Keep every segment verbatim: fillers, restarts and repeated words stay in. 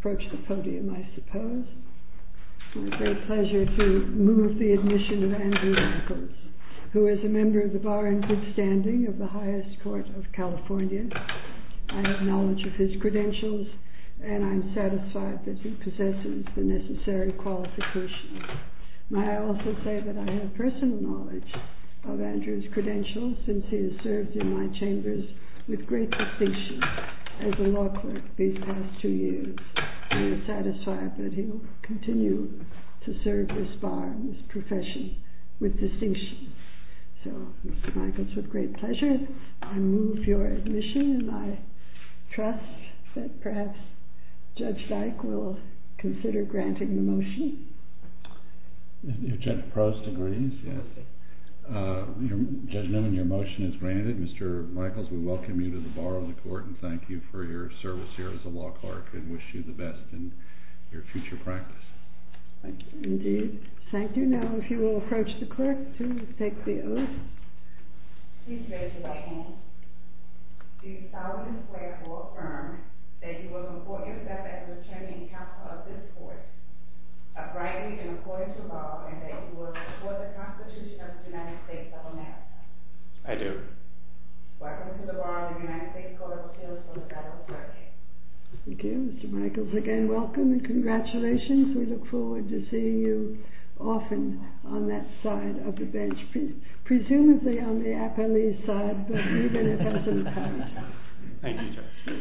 approach the podium, I suppose. It's my great pleasure to move the admission of Andrew Michaels, who is a member of the bar in good standing of the highest court of California. I have knowledge of his credentials, and I'm satisfied that he possesses the necessary qualifications. May I also say that I have personal knowledge of Andrew's credentials, since he has served in my chambers with great distinction as a law clerk these past two years. I am satisfied that he will continue to serve this bar and this profession with distinction. So, Mister Michaels, with great pleasure, I move your admission, and I trust that perhaps Judge Dyke will consider granting the motion. If Judge Prost agrees, yes. Uh, your, Judge Newman, your motion is granted. Mister Michaels, we welcome you to the bar of the court and thank you for your service here as a law clerk and wish you the best in your future practice. Thank you. Indeed. Thank you. Now, if you will approach the clerk to take the oath. Please raise your right hand. Do you solemnly swear or affirm that you will comport yourself as an attorney and counsel of this court, uprightly and according to law, and that you will support the Constitution of the United States of America? I do. Welcome to the bar of the United States Court of Appeals for the Federal Circuit. Thank you. Mister Michaels, again, welcome and congratulations. We look forward to seeing you often on that side of the bench, Pre- presumably on the appellee side, but even if as an appellant. Thank you, Judge.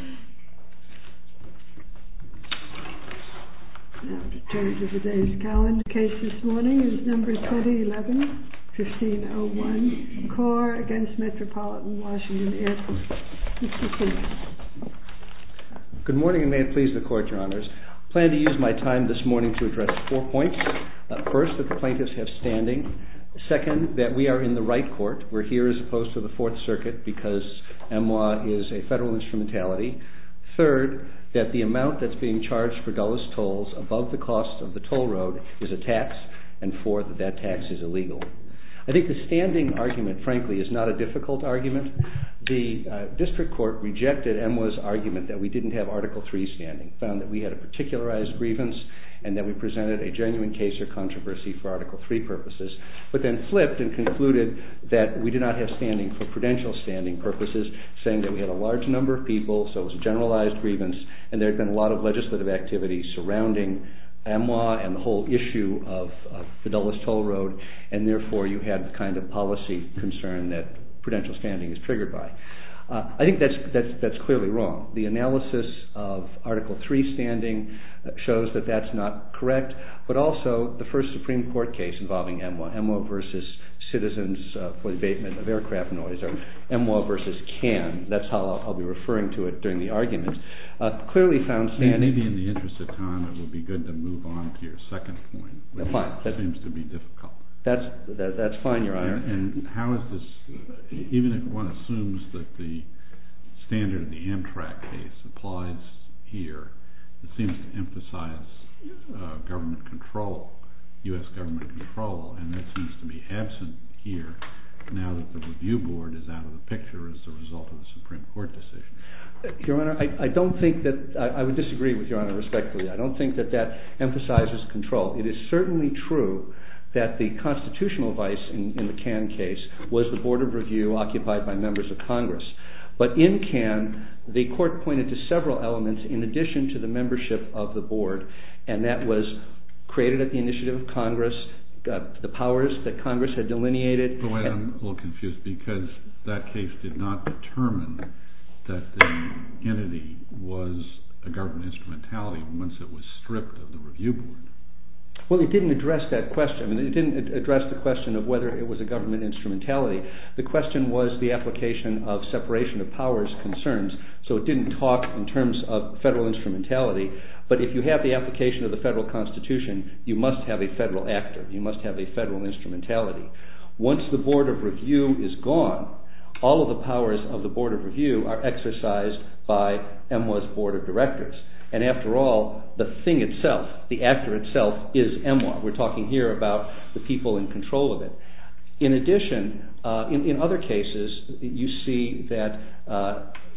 Now, to turn to today's calendar, case this morning is number twenty eleven, fifteen oh one, Corr against Metropolitan Washington Airport. Mister Simmons. Good morning, and may it please the Court, Your Honors. I plan to use my time this morning to address four points. Uh, first, that the plaintiffs have standing. Second, that we are in the right court. We're here as opposed to the Fourth Circuit because M W A is a federal instrumentality. Third, that the amount that's being charged for Dulles tolls above the cost of the toll road is a tax, and fourth, that that tax is illegal. I think the standing argument, frankly, is not a difficult argument. The uh, district court rejected M W A's argument that we didn't have Article three standing, found that we had a particularized grievance, and that we presented a genuine case or controversy for Article three purposes, but then flipped and concluded that we did not have standing for prudential standing purposes, saying that we had a large number of people, so it was a generalized grievance, and there had been a lot of legislative activity surrounding M W A and the whole issue of, of the Dulles toll road, and therefore you had the kind of policy concern that prudential standing is triggered by. Uh, I think that's, that's, that's clearly wrong. The analysis of Article three standing shows that that's not correct, but also the first Supreme Court case involving M W A, M W A versus Citizens uh, for the Abatement of Aircraft Noise, or M W A versus C A N, that's how I'll, I'll be referring to it during the argument, uh, clearly found standing. Maybe in the interest of time it would be good to move on to your second point, which fine. That seems to be difficult. That's, that, that's fine, Your Honor. And, and how is this, even if one assumes that the standard of the Amtrak case applies here, it seems to emphasize uh, government control, U S government control, and that seems to be absent here now that the review board is out of the picture as a result of the Supreme Court decision. Your Honor, I, I don't think that, I, I would disagree with Your Honor respectfully. I don't think that that emphasizes control. It is certainly true that the constitutional vice in, in the C A N case was the Board of Review occupied by members of Congress. But in C A N, the court pointed to several elements in addition to the membership of the board, and that was created at the initiative of Congress, uh, the powers that Congress had delineated. But wait, I'm a little confused because that case did not determine that the entity was a government instrumentality once it was stripped of the review board. Well, it didn't address that question. I mean, it didn't address the question of whether it was a government instrumentality. The question was the application of separation of powers concerns. So it didn't talk in terms of federal instrumentality. But if you have the application of the federal Constitution, you must have a federal actor. You must have a federal instrumentality. Once the Board of Review is gone, all of the powers of the Board of Review are exercised by M W A's Board of Directors. And after all, the thing itself, the actor itself, is M W A. We're talking here about the people in control of it. In addition, uh, in, in other cases, you see that uh,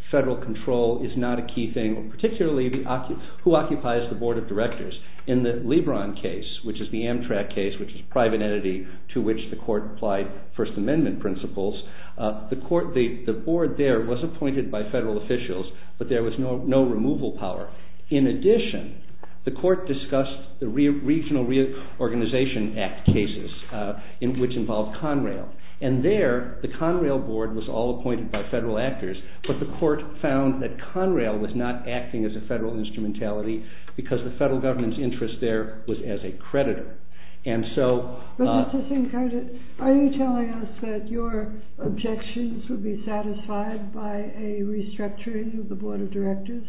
federal control is not a key thing, particularly the, who occupies the board of directors. In the Lebron case, which is the Amtrak case, which is a private entity to which the court applied First Amendment principles, uh, the, court, the, the board there was appointed by federal officials, but there was no, no removal power. In addition, the court discussed the Re- Regional Reorganization Act cases, uh, in which involved Conrail. And there, the Conrail board was all appointed by federal actors, but the court found that Conrail was not acting as a federal instrumentality because the federal government's interest there was as a creditor. And so... But uh, Mister Cincotta, are you telling us that your objections would be satisfied by a restructuring of the board of directors?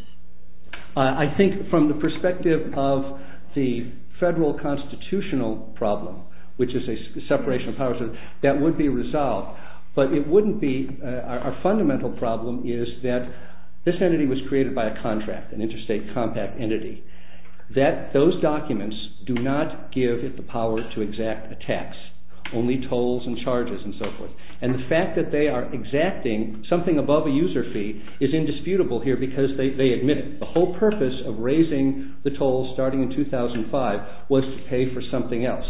Uh, I think from the perspective of the federal constitutional problem, which is a separation of powers, that would be resolved. But it wouldn't be, uh, our, our fundamental problem is that this entity was created by a contract, an interstate compact entity. That those documents do not give it the power to exact a tax, only tolls and charges and so forth. And the fact that they are exacting something above a user fee is indisputable here because they, they admit it. The whole purpose of raising the tolls starting in two thousand five was to pay for something else.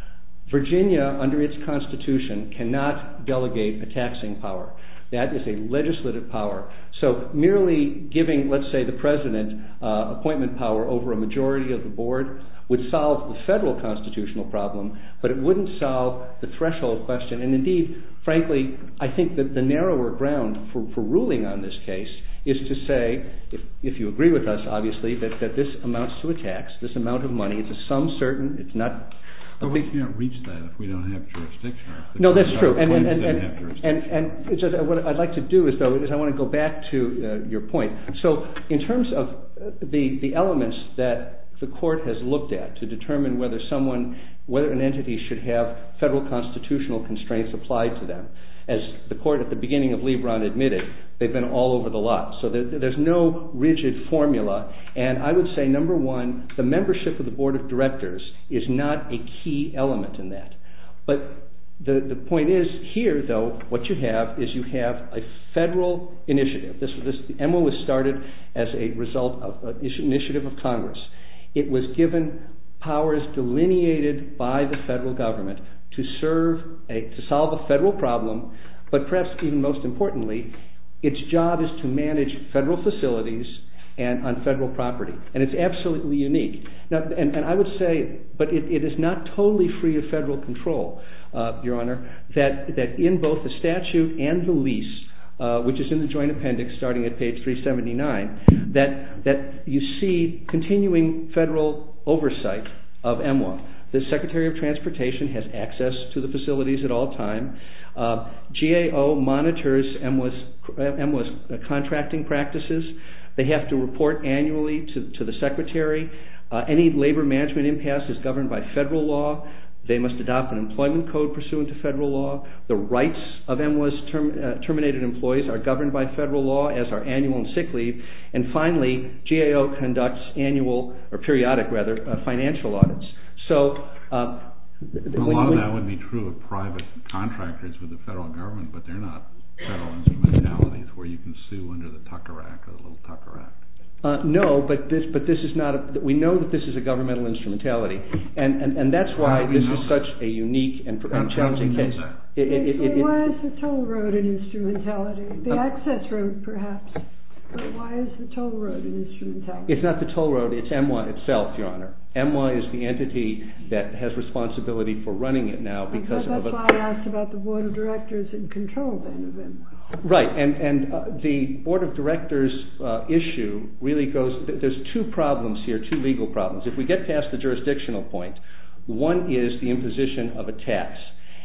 Virginia, under its constitution, cannot delegate a taxing power. That is a legislative power. So merely giving, let's say, the president uh, appointment power over a majority of the board would solve the federal constitutional problem, but it wouldn't solve the threshold question. And indeed, frankly, I think that the narrower ground for, for ruling on this case is to say, if, if you agree with us, obviously, that, that this amounts to a tax, this amount of money, it's a sum certain, it's not... But we can't reach that if we don't have jurisdiction. No, that's true. And and and, and, and, and it's just, what I'd like to do is, though, is I want to go back to uh, your point. So in terms of the, the elements that the court has looked at to determine whether someone, whether an entity should have federal constitutional constraints applied to them, as the court at the beginning of Lebron admitted, they've been all over the lot. So there, there's no rigid formula. And I would say, number one, the membership of the board of directors is not a key element in that. But the, the point is, here, though, what you have is you have a federal initiative. This, this, the E M W A was started as a result of an initiative of Congress. It was given powers delineated by the federal government to serve, a, to solve a federal problem, but perhaps even most importantly, its job is to manage federal facilities and on federal property. And it's absolutely unique. Now, and, and I would say, but it, it is not totally free of federal control, uh, Your Honor, that, that in both the statute and the lease, uh, which is in the joint appendix starting at page three seventy-nine, that, that you see continuing federal oversight of E M W A. The Secretary of Transportation has access to the facilities at all time. Uh, G A O monitors E M W A's, E M W A's contracting practices. They have to report annually to, to the Secretary. Uh, any labor management impasse is governed by federal law. They must adopt an employment code pursuant to federal law. The rights of E M W A's term, uh, terminated employees are governed by federal law, as are annual and sick leave. And finally, G A O conducts annual, or periodic rather, uh, financial audits. So, um, a lot of that would be true of private contractors with the federal government, but they're not federal instrumentalities where you can sue under the Tucker Act or the Little Tucker Act. Uh, no, but this, but this is not. A, we know that this is a governmental instrumentality, and and, and that's why this is such a unique and, and challenging case. It, it, it, it, why is the toll road an instrumentality? The uh, access road, perhaps. But why is the toll road an instrumentality? It's not the toll road, it's E M W A itself, Your Honor. E M W A is the entity that has responsibility for running it now because that's of... That's why I asked about the Board of Directors in control then of E M W A. Right, and, and uh, the Board of Directors uh, issue really goes... There's two problems here, two legal problems. If we get past the jurisdictional point, one is the imposition of a tax.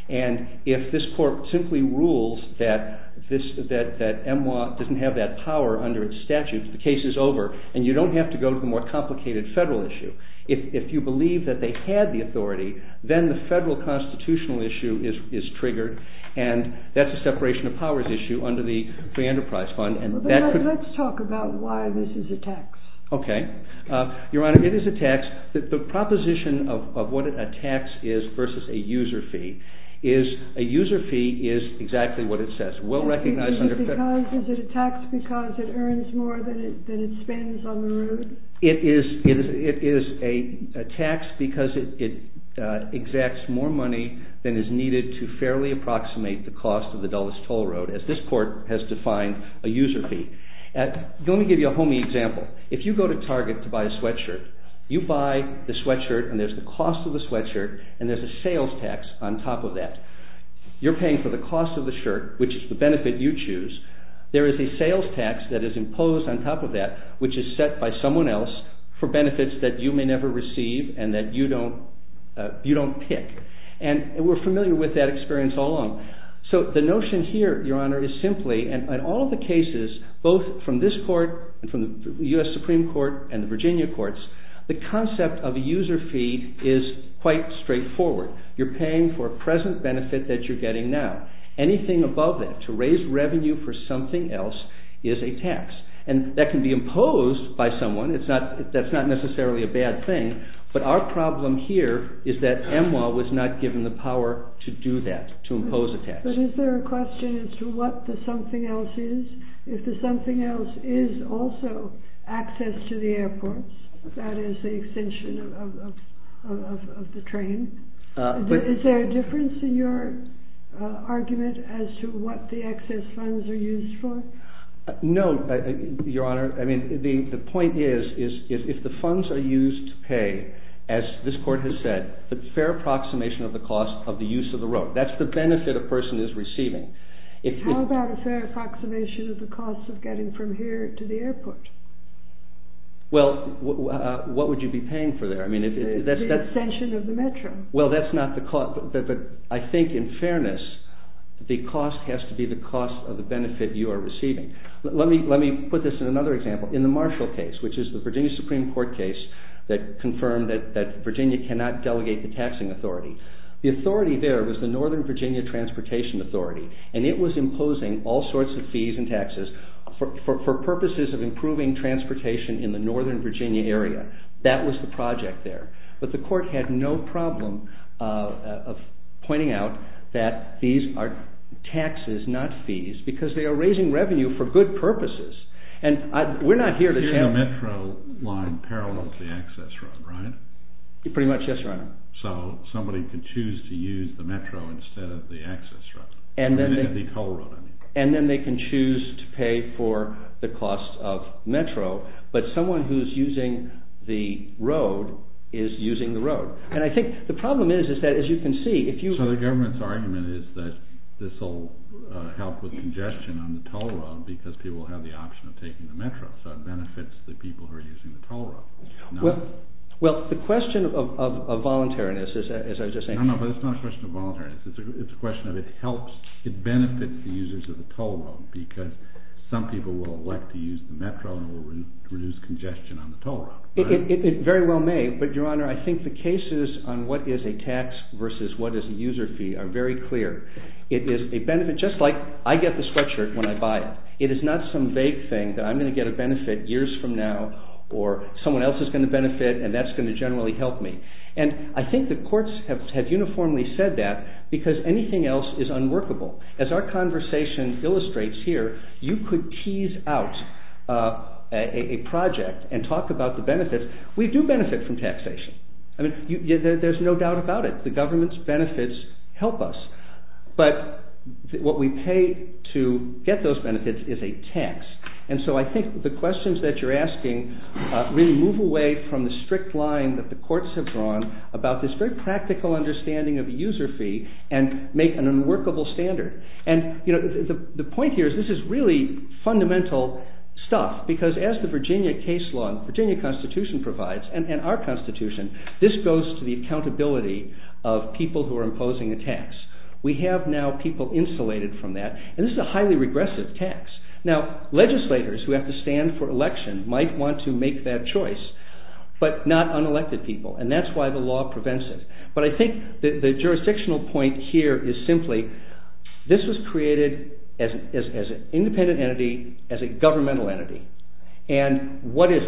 And if this court simply rules that this that, that E M W A doesn't have that power under its statutes, the case is over, and you don't have to go to the more complicated federal issue. If, if you believe that they had the authority, then the federal constitutional issue is, is triggered, and that's a separation of powers issue under the Free Enterprise Fund. And well, that let, could, let's talk about why this is a tax. Okay. Uh, Your Honor, it is a tax. The, the proposition of, of what a tax is versus a user fee is a user fee is exactly what it says. Well recognized is under... It because, is it a tax because it earns more than it, than it spends on the road? It is, it is, it is a, a tax because it, it uh, exacts more money than is needed to fairly approximate the cost of the Dulles Toll Road, as this court has defined a user fee. Uh, let me give you a homey example. If you go to Target to buy a sweatshirt, you buy the sweatshirt and there's the cost of the sweatshirt and there's a sales tax on top of that. You're paying for the cost of the shirt, which is the benefit you choose. There is a sales tax that is imposed on top of that, which is set by someone else for benefits that you may never receive and that you don't uh, you don't pick. And we're familiar with that experience all along. So the notion here, Your Honor, is simply, and in all of the cases, both from this court and from the U S Supreme Court and the Virginia courts, the concept of a user fee is quite straightforward. You're paying for a present benefit that you're getting now. Anything above that, to raise revenue for something else, is a tax. And that can be imposed by someone. It's not, that's not necessarily a bad thing. But our problem here is that M W A was not given the power to do that, to impose a tax. But is there a question as to what the something else is? If the something else is also access to the airports, that is the extension of, of, of, of, of the train, uh, is, there, is there a difference in your uh, argument as to what the excess funds are used for? Uh, no, uh, Your Honor. I mean, the, the point is, is, is if the funds are used to pay, as this court has said, the fair approximation of the cost of the use of the road. That's the benefit a person is receiving. If, How if, about a fair approximation of the cost of getting from here to the airport? Well, w- uh, what would you be paying for there? I mean, if, if that's, the that's extension of the metro. Well, that's not the cost, but, but I think in fairness, the cost has to be the cost of the benefit you are receiving. L- let me let me put this in another example. In the Marshall case, which is the Virginia Supreme Court case that confirmed that, that Virginia cannot delegate the taxing authority, the authority there was the Northern Virginia Transportation Authority, and it was imposing all sorts of fees and taxes for, for, for purposes of improving transportation in the Northern Virginia area. That was the project there. But the court had no problem uh, of pointing out that these are taxes, not fees, because they are raising revenue for good purposes. And I, we're not here to... Here the metro line parallels the access road, right? Pretty much, yes, Your Honor. So somebody could choose to use the metro instead of the access road. And then the, they, the toll road, I mean. And then they can choose to pay for the cost of metro, but someone who's using the road is using the road. And I think the problem is, is that, as you can see, if you... So the government's argument is that this will uh, help with congestion on the toll road because people will have the option of taking the metro, so it benefits the people who are using the toll road. No? Well, well, the question of, of, of voluntariness, as, as I was just saying... No, no, but it's not a question of voluntariness. It's a, it's a question of it helps, it benefits the users of the toll road because some people will elect to use the metro and it will re- reduce congestion on the toll road. Right? It, it, it very well may, but Your Honor, I think the cases on what is a tax versus what is a user fee are very clear. It is a benefit, just like I get the sweatshirt when I buy it. It is not some vague thing that I'm going to get a benefit years from now or someone else is going to benefit and that's going to generally help me. And I think the courts have, have uniformly said that because anything else is unworkable. As our conversation illustrates here, you could tease out uh, a, a project and talk about the benefits. We do benefit from taxation. I mean, you, you, there, there's no doubt about it. The government's benefits help us. But th- what we pay to get those benefits is a tax. And so I think the questions that you're asking uh, really move away from the strict line that the courts have drawn about this very practical understanding of a user fee and make an unworkable standard. And you know, the, the, the point here is this is really fundamental stuff because as the Virginia case law and Virginia Constitution provides, and, and our Constitution, this goes to the accountability of people who are imposing a tax. We have now people insulated from that, and this is a highly regressive tax. Now, legislators who have to stand for election might want to make that choice, but not unelected people, and that's why the law prevents it. But I think the, the jurisdictional point here is simply this was created as, as, as an independent entity, as a governmental entity. And what is it?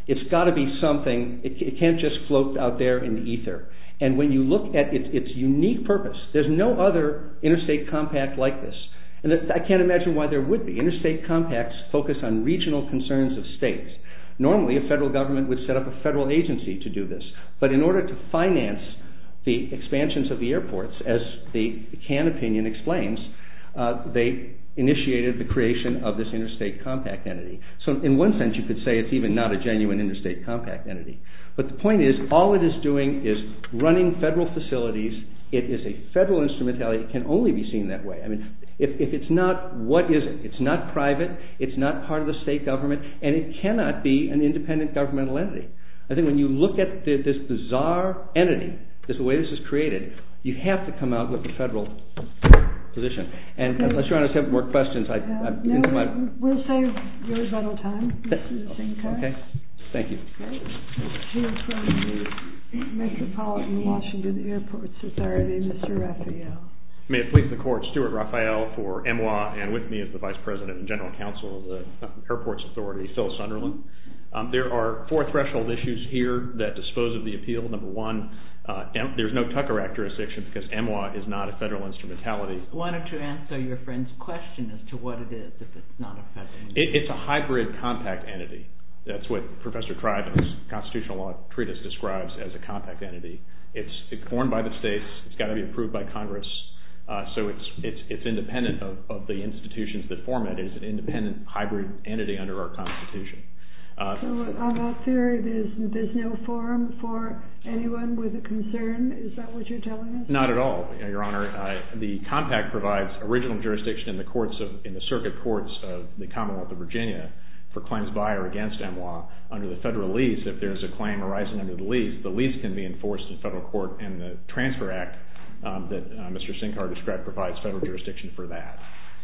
It's got to be something, it, it can't just float out there in the ether. And when you look at its, its unique purpose, there's no other interstate compact like this. And I can't imagine why there would be. Interstate compacts focus on regional concerns of states. Normally, a federal government would set up a federal agency to do this. But in order to finance the expansions of the airports, as the Cannes opinion explains, uh, they initiated the creation of this interstate compact entity. So in one sense, you could say it's even not a genuine interstate compact entity. But the point is, all it is doing is running federal facilities. It is a federal instrumentality. It can only be seen that way. I mean, if, if it's not, what is it? It's not private. It's not part of the state government. And it cannot be an independent governmental entity. I think when you look at the, this bizarre entity, this, the way this is created, you have to come out with a federal position. And okay. Unless Your Honor have more questions, I, uh, I'm no, into my... We'll save your rebuttal time, Mister Sinkar. Okay. Thank you. Okay. Let's hear from the Metropolitan Washington Airports Authority, Mister Raphael. May it please the Court, Stuart Raphael for M W A, and with me is the Vice President and General Counsel of the Airports Authority, Phil Sunderland. Um, there are four threshold issues here that dispose of the appeal. Number one, uh, M- there's no Tucker Act jurisdiction because M W A is not a federal instrumentality. Why don't you answer your friend's question as to what it is if it's not a federal instrumentality? It, it's a hybrid compact entity. That's what Professor Tribe in his constitutional law treatise describes as a compact entity. It's, it's formed by the states. It's got to be approved by Congress. Uh, so it's it's it's independent of, of the institutions that form it. It's an independent hybrid entity under our Constitution. Uh, so on that theory, there's there's no forum for anyone with a concern? Is that what you're telling us? Not at all, Your Honor. Uh, the compact provides original jurisdiction in the courts of in the circuit courts of the Commonwealth of Virginia for claims by or against M W A. Under the federal lease, if there's a claim arising under the lease, the lease can be enforced in federal court, and the Transfer Act Um, that uh, Mister Sinkar described provides federal jurisdiction for that.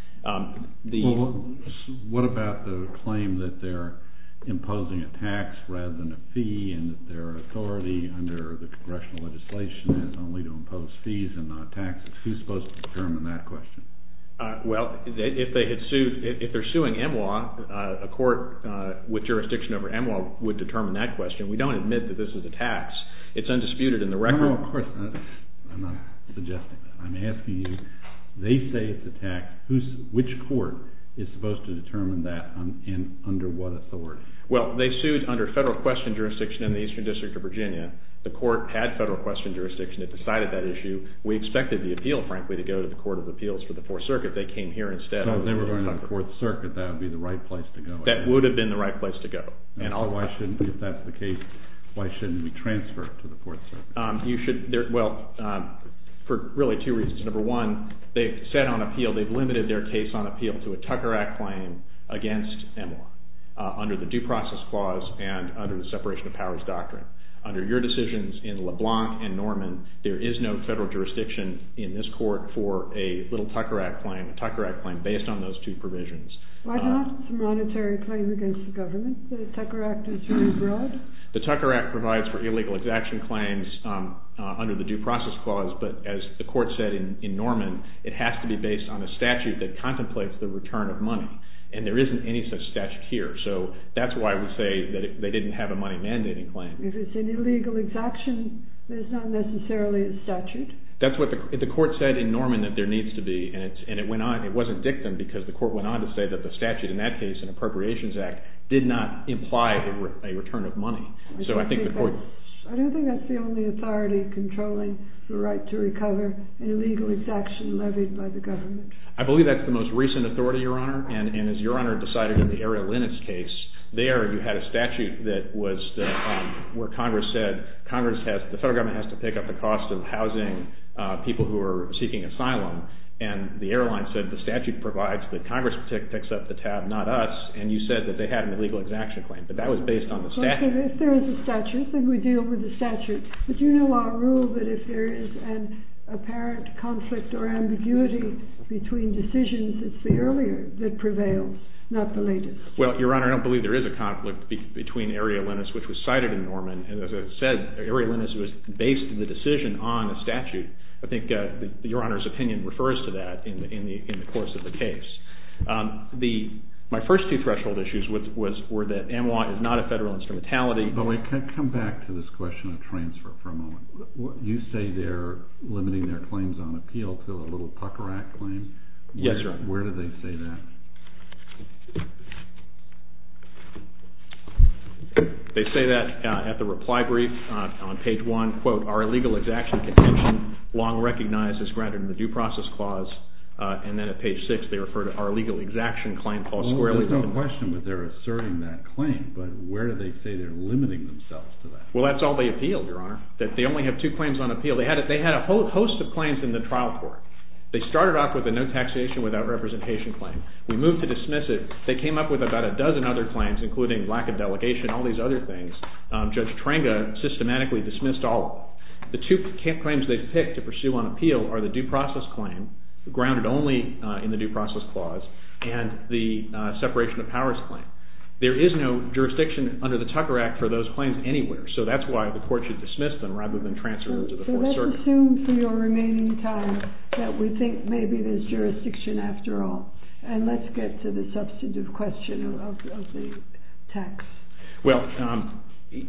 Um, the well, what about the claim that they're imposing a tax rather than a fee, and that their authority under the congressional legislation is only to impose fees and not taxes? Who's supposed to determine that question? Uh, well, if they had sued, if they're suing M W A, uh, a court uh, with jurisdiction over M W A would determine that question. We don't admit that this is a tax. It's undisputed in the record. No, no, of course not. I'm not suggesting that. I'm asking you, they say it's a tax. Who's, which court is supposed to determine that on, and under what authority? Well, they sued under federal question jurisdiction in the Eastern District of Virginia. The court had federal question jurisdiction. It decided that issue. We expected the appeal, frankly, to go to the Court of Appeals for the Fourth Circuit. They came here instead. So if they were going to the Fourth Circuit, that would be the right place to go. That would have been the right place to go. And, and so why shouldn't, if that's the case, why shouldn't we transfer it to the Fourth Circuit? Um, you should, there, well, um, for really two reasons. Number one, they've said on appeal, they've limited their case on appeal to a Tucker Act claim against M W A uh, under the Due Process Clause and under the Separation of Powers Doctrine. Under your decisions in LeBlanc and Norman, there is no federal jurisdiction in this court for a little Tucker Act claim, a Tucker Act claim based on those two provisions. Why not? Uh, it's a monetary claim against the government. The Tucker Act is very broad. The Tucker Act provides for illegal exaction claims um, uh, under the Due Process Clause, but as the court said in, in Norman, it has to be based on a statute that contemplates the return of money. And there isn't any such statute here. So that's why we say that it, they didn't have a money mandating claim. If it's an illegal exaction, there's not necessarily a statute. That's what the, the court said in Norman that there needs to be, and, it's, and it went on. It wasn't dictum because the court went on to say that the statute in that case, an Appropriations Act, did not imply a, re, a return of money. I so I think, think the court. I don't think that's the only authority controlling the right to recover an illegal exaction levied by the government. I believe that's the most recent authority, Your Honor, and, and as Your Honor decided in the Ariel Linus case, there you had a statute that was the, um, where Congress said Congress has the federal government has to pick up the cost of housing uh, people who are seeking asylum, and the airline said the statute provides that Congress pick, picks up the tab, not us, and you said that they had an illegal exaction claim, but that was based on the statute. If there is a statute, then we deal with the statute. But you know our rule that if there is an apparent conflict or ambiguity between decisions, it's the earlier that prevails, not the latest. Well, Your Honor, I don't believe there is a conflict be- between Ariel Linus, which was cited in Norman, and as I said, Ariel Linus was based the decision on a statute. I think uh, the, Your Honor's opinion refers to that in the in the in the course of the case. Um, the My first two threshold issues was, was were that M W A is not a federal instrumentality. But we can come back to this question of transfer for a moment. You say they're limiting their claims on appeal to a little Tucker Act claim? Yes, where, sir. Where do they say that? They say that uh, at the reply brief uh, on page one, quote, our illegal exaction contention, long recognized as grounded in the Due Process Clause, uh, and then at page six they refer to our illegal exaction claim falls well, squarely. There's no question that they're asserting that claim, but where do they say they're limiting themselves to that? Well, that's all they appealed, Your Honor, that they only have two claims on appeal. They had a, they had a whole host of claims in the trial court. They started off with a no taxation without representation claim. We moved to dismiss it. They came up with about a dozen other claims, including lack of delegation, all these other things. Um, Judge Trenga systematically dismissed all of them. The two claims they've picked to pursue on appeal are the due process claim, grounded only uh, in the Due Process Clause, and the uh, separation of powers claim. There is no jurisdiction under the Tucker Act for those claims anywhere, so that's why the court should dismiss them rather than transfer them to the so Fourth let's Circuit. assume for your remaining time that we think maybe there's jurisdiction after all, and let's get to the substantive question of, of the tax. Well, um,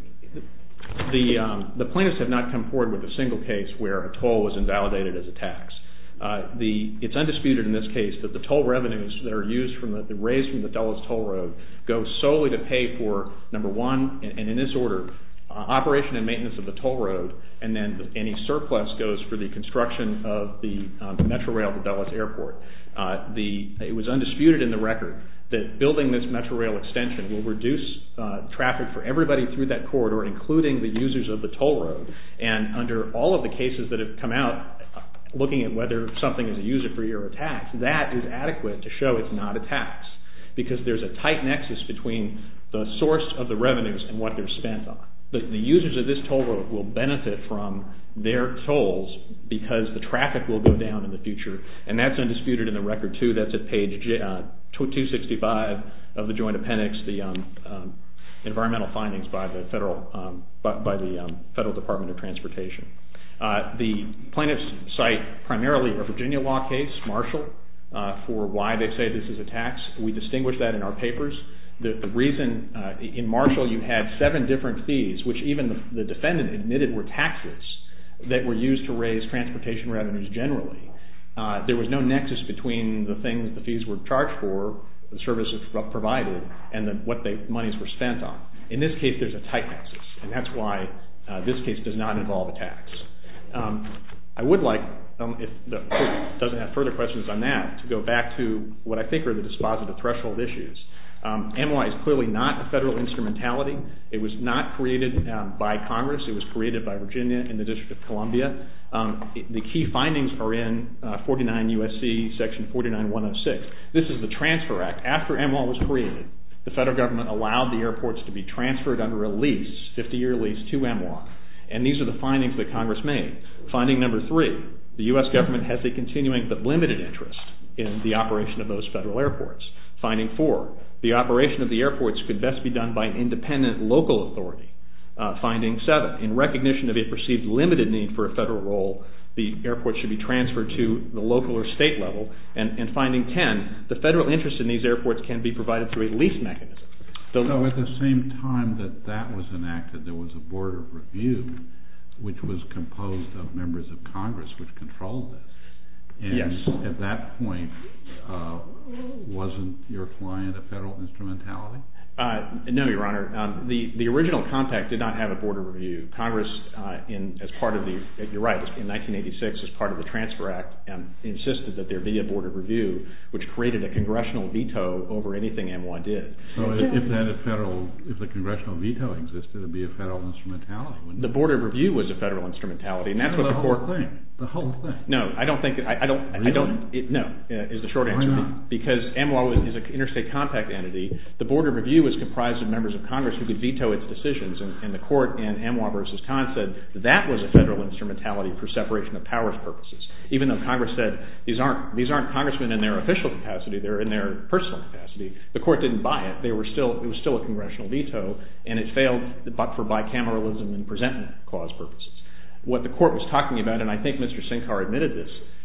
the um, the plaintiffs have not come forward with a single case where a toll was invalidated as a tax. Uh, the, it's undisputed in this case that the toll revenues that are used from the, the raised from the Dulles Toll Road go solely to pay for, number one, and, and in this order, uh, operation and maintenance of the toll road, and then the, any surplus goes for the construction of the um, Metro Rail to Dulles Airport. Uh, the, it was undisputed in the record that building this Metro Rail extension will reduce uh, traffic for everybody through that corridor, including the users of the toll road. And under all of the cases that have come out, looking at whether something is a user fee or a tax, that is adequate to show it's not a tax, because there's a tight nexus between the source of the revenues and what they're spent on. The, the users of this toll road will benefit from their tolls because the traffic will go down in the future, and that's undisputed in the record too. That's at page uh, two sixty-five of the Joint Appendix, the um, um, environmental findings by the federal um, by, by the um, Federal Department of Transportation. Uh, the plaintiffs cite primarily a Virginia law case, Marshall, uh, for why they say this is a tax. We distinguish that in our papers. The, the reason uh, in Marshall you had seven different fees, which even the, the defendant admitted were taxes that were used to raise transportation revenues generally. Uh, there was no nexus between the things the fees were charged for, the services provided, and the, what the monies were spent on. In this case, there's a tight nexus, and that's why uh, this case does not involve a tax. Um, I would like, um, if the court doesn't have further questions on that, to go back to what I think are the dispositive threshold issues. Um, M W A is clearly not a federal instrumentality. It was not created um, by Congress. It was created by Virginia and the District of Columbia. Um, it, the key findings are in uh, forty-nine U S C section forty-nine one oh six. This is the Transfer Act. After M W A was created, the federal government allowed the airports to be transferred under a lease, fifty-year lease, to M W A. And these are the findings that Congress made. Finding number three, the U S government has a continuing but limited interest in the operation of those federal airports. Finding four, the operation of the airports could best be done by an independent local authority. Uh, finding seven, in recognition of a perceived limited need for a federal role, the airport should be transferred to the local or state level. And, and finding ten, the federal interest in these airports can be provided through a lease mechanism. So at the same time that that was enacted, there was a board of review which was composed of members of Congress which controlled this. And yes. At that point, uh, wasn't your client a federal instrumentality? Uh, no, Your Honor. Um, the, the original compact did not have a board of review. Congress, uh, in as part of the, you're right, in nineteen eighty-six, as part of the Transfer Act, um, insisted that there be a board of review, which created a congressional veto over anything M W A did. So if, if that a federal, if the congressional veto existed, it'd be a federal instrumentality, wouldn't it? The board of review was a federal instrumentality, and that's no, what the, the court. whole thing. The whole thing. No, I don't think. I, I don't. Really? I don't. It, no, uh, is the short answer. Why not? Because M W A is an interstate compact entity. The board of review was comprised of members of Congress who could veto its decisions, and, and the court in M W A versus Kahn said that was a federal instrumentality for separation of powers purposes. Even though Congress said these aren't these aren't congressmen in their official capacity, they're in their personal capacity. The court didn't buy it. They were still it was still a congressional veto, and it failed but for bicameralism and presentment clause purposes. What the court was talking about, and I think Mister Sincar admitted this,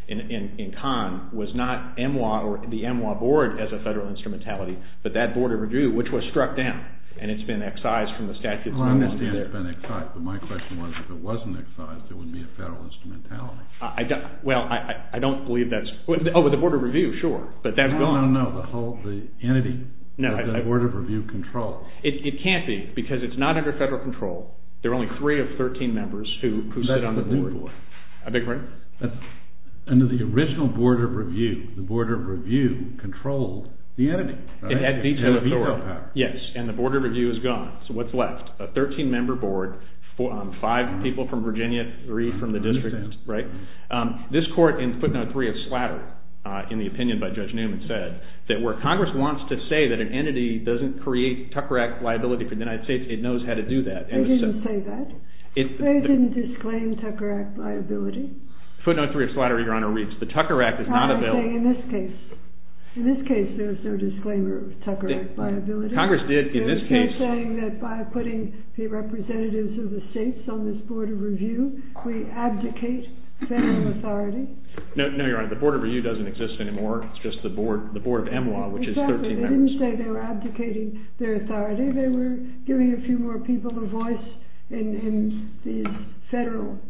in, in, in Kahn was not M W A or the M W A board as a federal instrumentality, but that board of review, which was struck down, and it's been excised from the statute. Well, I understand it's been excised, but my question was, if it wasn't excised, it would be a federal instrumentality. I, I don't, well, I, I don't believe that's... Oh, with the board of review, sure, but that's no, gone. No, no, no, the whole, the entity no, that the I, board of review controls. It, it can't be, because it's not under federal control. There are only three of thirteen members who, who sit on the, the board. board. I beg your pardon? That's, under the original board of review, the board of review controlled the entity. Right? It had veto it had authority. Veto power. Yes, and the board of review is gone. So what's left? A thirteen-member board, four, um, five mm-hmm. people from Virginia, three mm-hmm. from the district, right? Um, this court, in footnote three of Slattery, uh, in the opinion by Judge Newman, said that where Congress wants to say that an entity doesn't create Tucker Act liability for the United States, it knows how to do that. They and didn't the, say that. It, they the, didn't disclaim Tucker Act liability. Footnote three of Slattery, Your Honor, reads, the Tucker Act is not I'm available. saying in this case. In this case, there was no disclaimer of Tucker Act liability. Congress did in there this was case. No saying that by putting the representatives of the states on this board of review, we abdicate federal authority. No, no, Your Honor. The board of review doesn't exist anymore. It's just the board, the board of M W A, which exactly. is thirteen they members. They didn't say they were abdicating their authority. They were giving a few more people a voice in, in these federal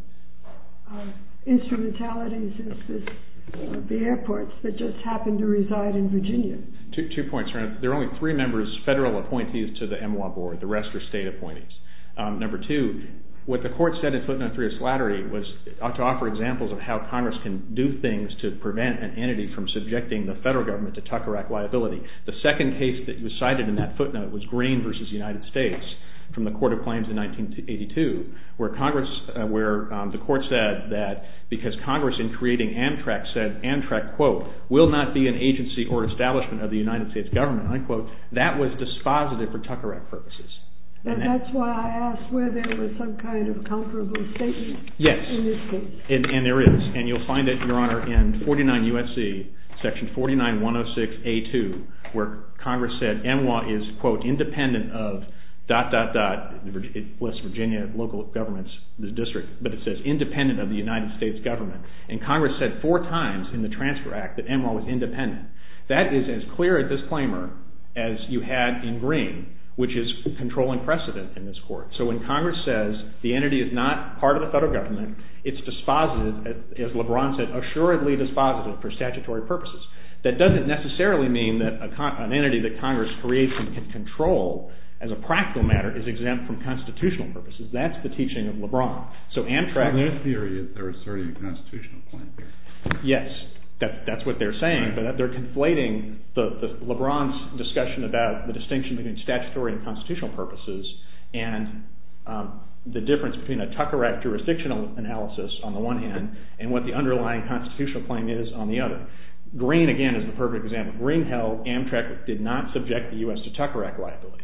uh, instrumentalities as this. Uh, the airports that just happen to reside in Virginia. Two, two points, Your Honor. There are only three members, federal appointees to the M W A board. The rest are state appointees. Um, number two, what the court said in footnote three of Slattery was to offer examples of how Congress can do things to prevent an entity from subjecting the federal government to Tucker Act liability. The second case that was cited in that footnote was Green versus United States from the Court of Claims in nineteen eighty-two, where Congress, uh, where um, the court said that because Congress, in creating Amtrak, said Amtrak, quote, will not be an agency or establishment of the United States government, unquote, that was dispositive for Tucker Act purposes. And, and that's why I asked where there was some kind of comparable statement. Yes, in this case. And, and there is, and you'll find it, Your Honor, in forty-nine U S C section forty-nine one oh six A two, where Congress said M W A is, quote, independent of dot, dot, dot, it lists Virginia local governments, the district, but it says independent of the United States government. And Congress said four times in the Transfer Act that M W A was independent. That is as clear a disclaimer as you had in Green, which is controlling precedent in this court. So when Congress says the entity is not part of the federal government, it's dispositive, as LeBron said, assuredly dispositive for statutory purposes. That doesn't necessarily mean that a con- an entity that Congress creates and can control as a practical matter is exempt from constitutional purposes. That's the teaching of LeBron. So Amtrak... Well, their theory is they're asserting a constitutional claim here. Yes, that, that's what they're saying, right. But they're conflating the, the LeBron's discussion about the distinction between statutory and constitutional purposes and um, the difference between a Tucker Act jurisdictional analysis on the one hand and what the underlying constitutional claim is on the other. Green, again, is the perfect example. Green held Amtrak did not subject the U S to Tucker Act liability.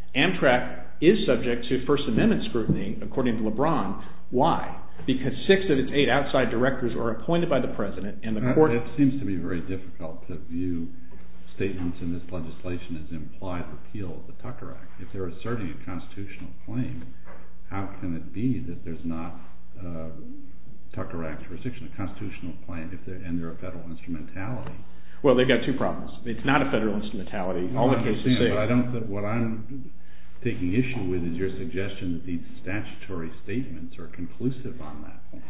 Amtrak is subject to First Amendment scrutiny, according to LeBron. Why? Because six of its eight outside directors are appointed by the president, and the court... It seems to be very difficult to view statements in this legislation as implied repeal of the Tucker Act. If they're asserting a constitutional claim, how can it be that there's not uh, Tucker Act jurisdiction, a constitutional claim, if they're, and they're a federal instrumentality? Well, they've got two problems. It's not a federal instrumentality. All well, the cases say... But I don't think what I'm... taking issue with is your suggestion that these statutory statements are conclusive on that point.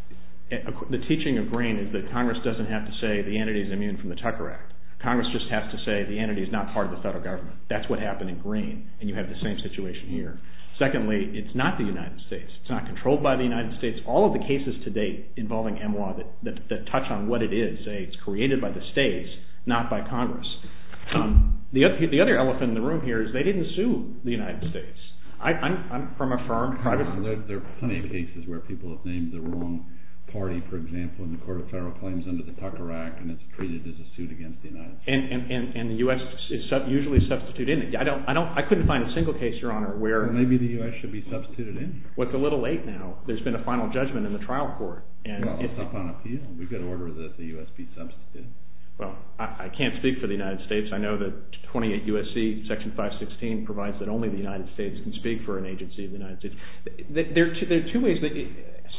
The teaching of Green is that Congress doesn't have to say the entity is immune from the Tucker Act. Congress just has to say the entity is not part of the federal government. That's what happened in Green, and you have the same situation here. Secondly, it's not the United States. It's not controlled by the United States. All of the cases to date involving M W A that, that, that touch on what it is say it's created by the states, not by Congress. Um, the, the other elephant in the room here is they didn't sue the United States. I, I'm, I'm from a firm, private firm. There, there are plenty of cases where people have named the wrong party, for example, in the Court of Federal Claims under the Tucker Act, and it's treated as a suit against the United States. And, and, and, and the U S is sub, usually substituted in it. I don't, I don't, I couldn't find a single case, Your Honor, where... Well, maybe the U S should be substituted in. Well, it's a little late now. There's been a final judgment in the trial court. And well, it's up on appeal. We could order that the U S be substituted. Well, I, I can't speak for the United States. I know that twenty-eight U S C Section five sixteen provides that only the United States can speak for an agency of the United States. There are two, there are two ways that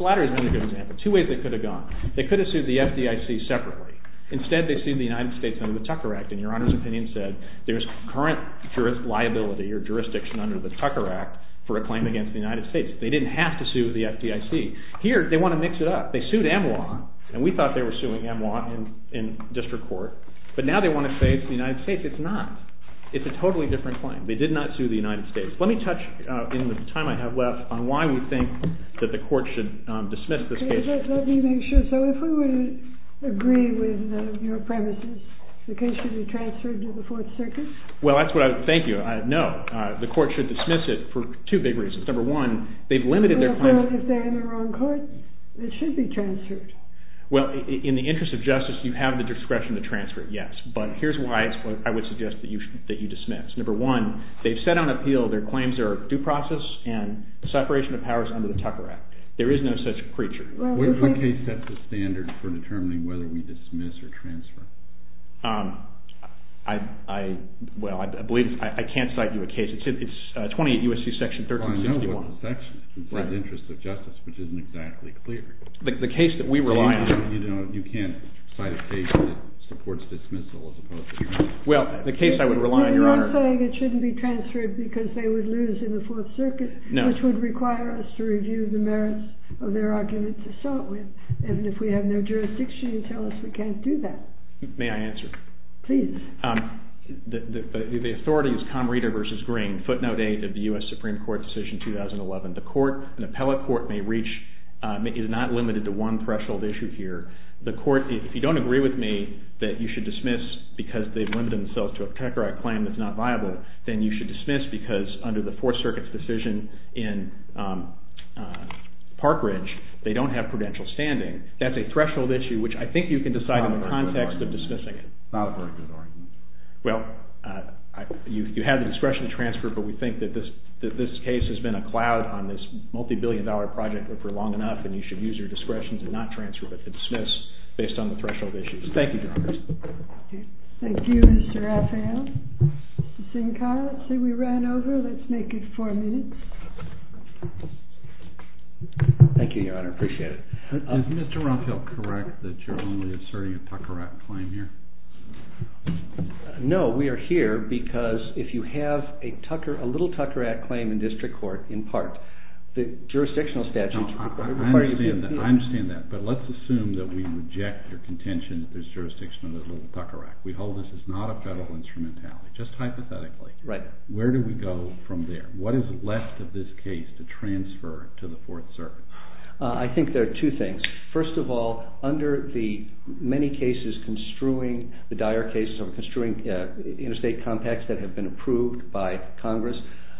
Slattery is another good example. Two ways they could have gone. They could have sued the F D I C separately. Instead, they sued the United States under the Tucker Act, and Your Honor's opinion said there's current juris liability or jurisdiction under the Tucker Act for a claim against the United States. They didn't have to sue the F D I C. Here, they want to mix it up. They sued M W A, and we thought they were suing M W A in, in district court, but now they want to say it's the United States. It's not. It's a totally different claim. They did not sue the United States. Let me touch, uh, in the time I have left, on why we think that the court should um, dismiss this okay, case. Let, let me make sure. So if we were to agree with uh, your premises, the case should be transferred to the Fourth Circuit? Well, that's what I, thank you. Uh, no, uh, the court should dismiss it for two big reasons. Number one, they've limited well, their claim. If they're in the wrong court, it should be transferred. Well, in the interest of justice, you have the discretion to transfer it, yes. But here's why I would suggest that you that you dismiss. Number one, they've said on appeal their claims are due process and separation of powers under the Tucker Act. There is no such creature. Well, what what we, case sets the standard for determining whether we dismiss or transfer? Um, I, I, well, I, I believe I, I can't cite you a case. It's, it's uh, twenty-eight U S C Section thirteen sixty-one. Well, I know what the section is. It says right. interest of justice, which isn't exactly clear. The, the case that we rely you, on. You know, you can't cite a case that supports dismissal as opposed to transfer. Well, the case I would rely on, Your You're Honor. saying it shouldn't be transferred because they would lose in the Fourth Circuit, no. which would require us to review the merits of their argument to start with. Even if we have no jurisdiction, you tell us we can't do that. May I answer? Please. Um, the, the, the, the authority is Comreader versus Green, footnote eight of the U S Supreme Court decision two thousand eleven. The court, an appellate court, may reach, uh, is not limited to one threshold issue here. The court, if you don't agree with me that you should dismiss because they've limited themselves to a Tucker Act claim that's not viable, then you should dismiss because under the Fourth Circuit's decision in um, uh, Park Ridge, they don't have prudential standing. That's a threshold issue, which I think you can decide in the context of dismissing it. Not a very good argument. Well, uh, I, you, you have the discretion to transfer, but we think that this that this case has been a cloud on this multi-billion dollar project for long enough, and you should use your discretion to not transfer, but to dismiss based on the threshold issues. Thank you, Your Honors. Okay. Thank you, Mister Raphael. Mister Sincar, let's see, we ran over. Let's make it four minutes. Thank you, Your Honor. Appreciate it. Uh, is Mister Raphael correct that you're only asserting a Tucker Act claim here? No, we are here because if you have a Tucker, a little Tucker Act claim in district court, in part, the jurisdictional statutes no, I, I, require understand you to that. I understand that, but let's assume that we reject your contention that there's jurisdiction under the little Tucker Act. We hold this is not a federal instrumentality, just hypothetically. Right. Where do we go from there? What is left of this case to transfer to the Fourth Circuit? Uh, I think there are two things. First of all, under the many cases construing, the dire cases of construing uh, interstate compacts that have been approved by Congress,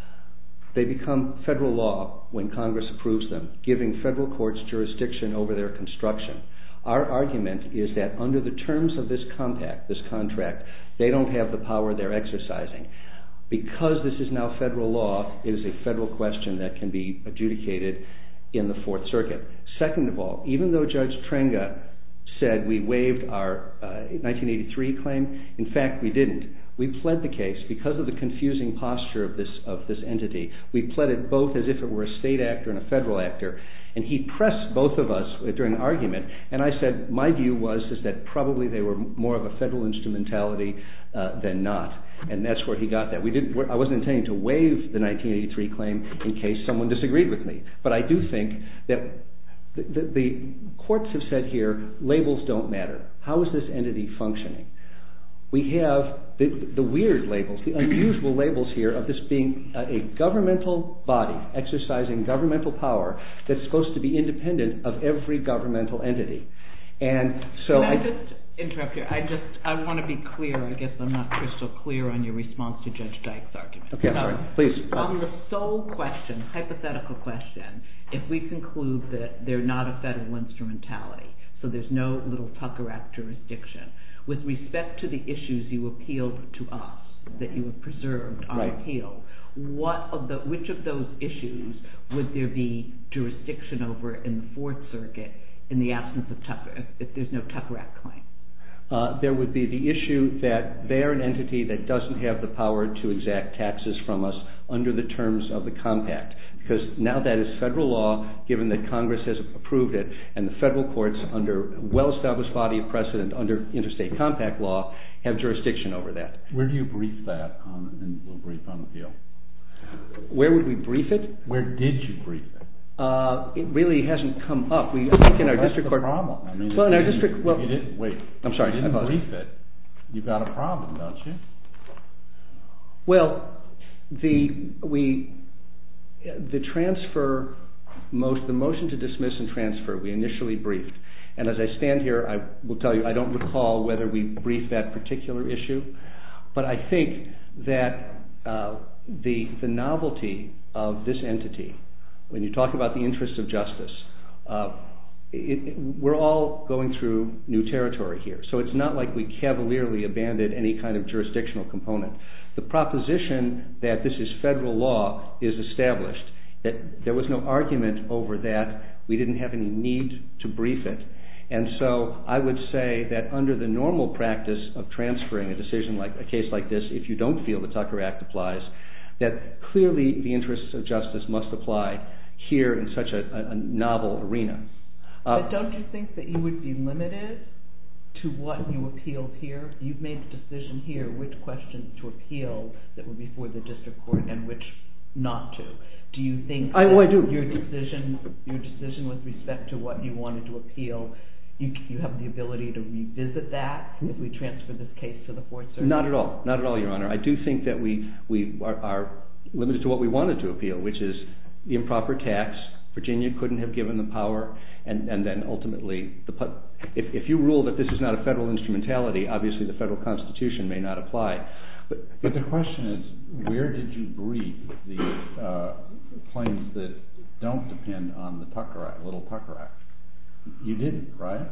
they become federal law when Congress approves them, giving federal courts jurisdiction over their construction. Our argument is that under the terms of this compact, this contract, they don't have the power they're exercising. Because this is now federal law, it is a federal question that can be adjudicated in the Fourth Circuit. Second of all, even though Judge Trenga said we waived our uh, nineteen eighty-three claim, in fact we didn't. We pled the case because of the confusing posture of this of this entity. We pled it both as if it were a state actor and a federal actor, and he pressed both of us during an argument, and I said my view was is that probably they were more of a federal instrumentality uh, than not, and that's where he got that. We didn't. I wasn't intending to waive the nineteen eighty-three claim in case someone disagreed with me, but I do think that the, the, the courts have said here labels don't matter. How is this entity functioning? We have the, the weird labels, the unusual labels here of this being a, a governmental body exercising governmental power that's supposed to be independent of every governmental entity. And so Can I, I just interrupt you? I just I want to be clear. I guess I'm not crystal clear on your response to Judge Dyke's argument. Okay, so, sorry. Please. On the sole question, hypothetical question, if we conclude that they're not a federal instrumentality, so there's no little Tucker Act jurisdiction, with respect to the issues you appealed to us, that you have preserved on right. appeal, what of the which of those issues would there be jurisdiction over in the Fourth Circuit in the absence of Tucker, if, if there's no Tucker Act claim? Uh, there would be the issue that they are an entity that doesn't have the power to exact taxes from us under the terms of the compact, because now that is federal law, given that Congress has approved it, and the federal courts, under a well-established body of precedent under interstate compact law, have jurisdiction over that. Where do you brief that on, in the brief on appeal? Where would we brief it? Where did you brief it? Uh, it really hasn't come up. We, I think in our well, district court. That's the problem. I mean, well, in our you district, well, you didn't wait. I'm sorry. If you I didn't brief it, you've got a problem, don't you? Well, the we the transfer, most the motion to dismiss and transfer, we initially briefed, and as I stand here, I will tell you I don't recall whether we briefed that particular issue, but I think that uh, the the novelty of this entity, when you talk about the interests of justice, uh, it, it, we're all going through new territory here. So it's not like we cavalierly abandoned any kind of jurisdictional component. The proposition that this is federal law is established, that there was no argument over that. We didn't have any need to brief it. And so I would say that under the normal practice of transferring a decision like a case like this, if you don't feel the Tucker Act applies, that clearly the interests of justice must apply here in such a, a novel arena. Uh, but don't you think that you would be limited to what you appealed here? You've made the decision here which questions to appeal that were before the district court and which not to. Do you think I, that well, I do. your decision, your decision with respect to what you wanted to appeal, you, you have the ability to revisit that if we transfer this case to the Fourth Circuit? Not at all. Not at all, Your Honor. I do think that we we are, are limited to what we wanted to appeal, which is the improper tax. Virginia couldn't have given the power, and, and then ultimately, the, if, if you rule that this is not a federal instrumentality, obviously the federal Constitution may not apply. But, but the question is, where did you brief the uh, claims that don't depend on the Tucker Act, Little Tucker Act? You didn't, right?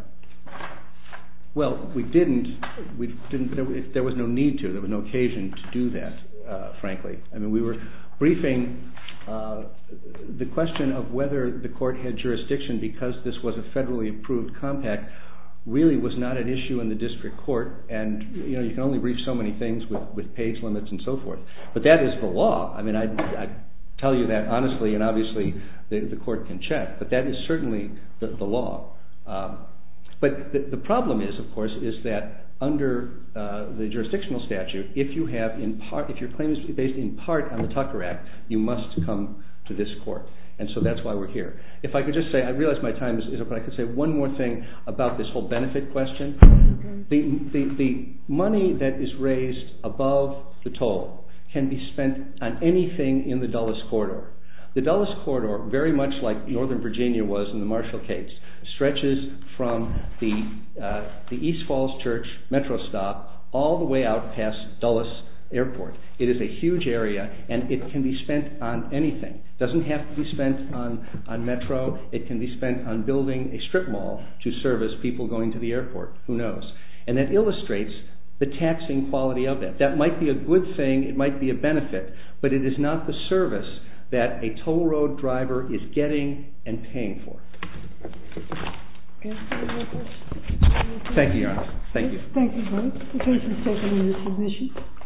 Well, we didn't. We didn't. There, there was no need to. There was no occasion to do that, uh, frankly. I mean, we were briefing uh, the question of whether the court had jurisdiction because this was a federally approved compact really was not an issue in the district court, and you know you can only brief so many things with, with page limits and so forth. But that is the law. I mean, I I tell you that honestly, and obviously the, the court can check. But that is certainly the, the law. Um, but the, the problem is, of course, is that under uh, the jurisdictional statute, if you have in part, if your claim is based in part on the Tucker Act, you must come to this court. And so that's why we're here. If I could just say, I realize my time is, is up, but I could say one more thing about this whole benefit question. The, the, the money that is raised above the toll can be spent on anything in the Dulles Corridor. The Dulles Corridor, very much like Northern Virginia was in the Marshall case, stretches from the, uh, the East Falls Church metro stop all the way out past Dulles Airport. It is a huge area, and it can be spent on anything. It doesn't have to be spent on, on metro. It can be spent on building a strip mall to service people going to the airport. Who knows? And that illustrates the taxing quality of that. That might be a good thing. It might be a benefit, but it is not the service that a toll road driver is getting and paying for. Okay. Thank you, Your Honor. Thank you. Thank you both. The case is taken into submission.